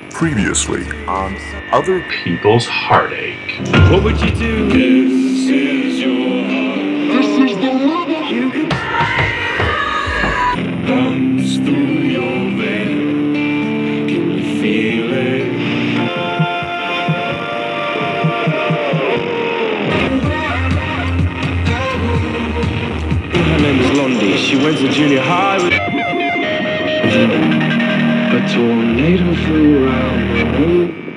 Previously on other people's heartache. What would you do? This is your heart. This is the rhythm. You can bounce through your veins. Can you feel it? Her name is Londi. She went to junior high with a tornado flew around the room.